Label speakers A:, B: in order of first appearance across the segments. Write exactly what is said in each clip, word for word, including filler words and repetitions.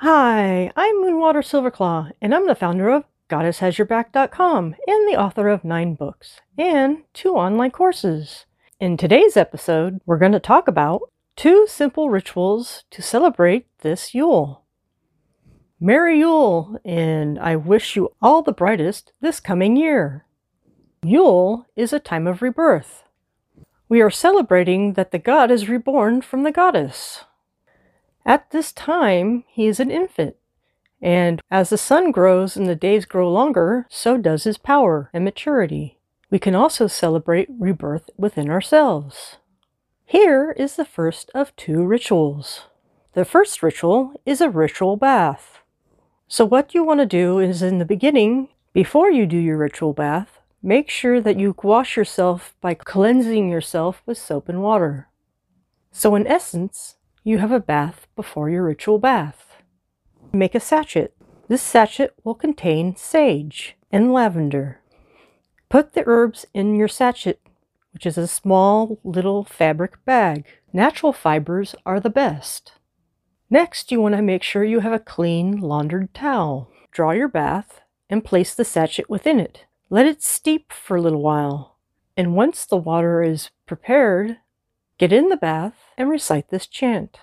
A: Hi, I'm Moonwater Silverclaw, and I'm the founder of Goddess Has Your Back dot com and the author of nine books and two online courses. In today's episode, we're going to talk about two simple rituals to celebrate this Yule. Merry Yule, and I wish you all the brightest this coming year. Yule is a time of rebirth. We are celebrating that the god is reborn from the goddess. At this time, he is an infant, and as the sun grows and the days grow longer, so does his power and maturity. We can also celebrate rebirth within ourselves. Here is the first of two rituals. The first ritual is a ritual bath. So what you want to do is, in the beginning, before you do your ritual bath, make sure that you wash yourself by cleansing yourself with soap and water. So in essence, you have a bath before your ritual bath. Make a sachet. This sachet will contain sage and lavender. Put the herbs in your sachet, which is a small little fabric bag. Natural fibers are the best. Next, you want to make sure you have a clean, laundered towel. Draw your bath and place the sachet within it. Let it steep for a little while. And once the water is prepared, get in the bath and recite this chant.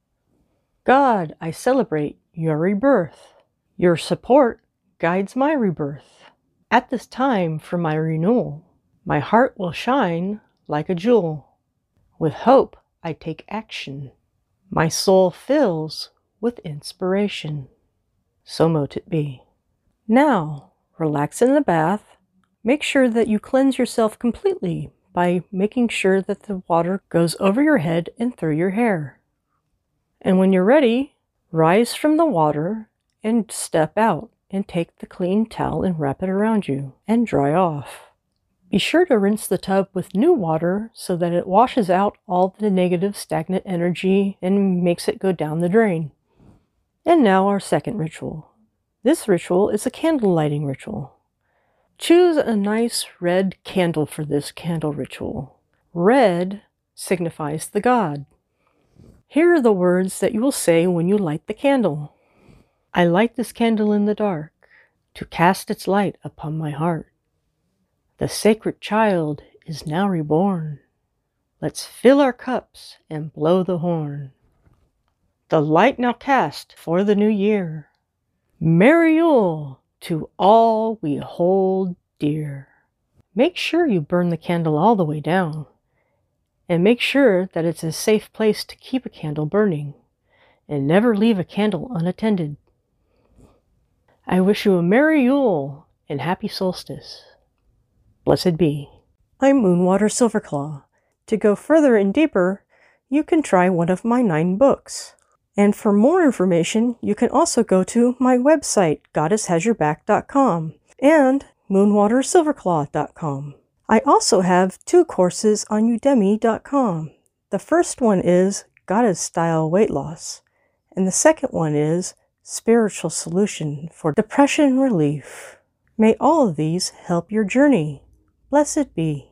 A: God, I celebrate your rebirth. Your support guides my rebirth. At this time for my renewal, my heart will shine like a jewel. With hope, I take action. My soul fills with inspiration. So mote it be. Now, relax in the bath. Make sure that you cleanse yourself completely by making sure that the water goes over your head and through your hair. And when you're ready, rise from the water and step out and take the clean towel and wrap it around you and dry off. Be sure to rinse the tub with new water so that it washes out all the negative stagnant energy and makes it go down the drain. And now our second ritual. This ritual is a candle lighting ritual. Choose a nice red candle for this candle ritual. Red signifies the god. Here are the words that you will say when you light the candle. I light this candle in the dark to cast its light upon my heart. The sacred child is now reborn. Let's fill our cups and blow the horn. The light now cast for the new year. Merry Yule to all we hold dear. Make sure you burn the candle all the way down. And make sure that it's a safe place to keep a candle burning. And never leave a candle unattended. I wish you a Merry Yule and Happy Solstice. Blessed be. I'm Moonwater Silverclaw. To go further and deeper, you can try one of my nine books. And for more information, you can also go to my website, Goddess Has Your Back dot com, and Moonwater Silverclaw dot com. I also have two courses on Udemy dot com. The first one is Goddess Style Weight Loss, and the second one is Spiritual Solution for Depression Relief. May all of these help your journey. Blessed be.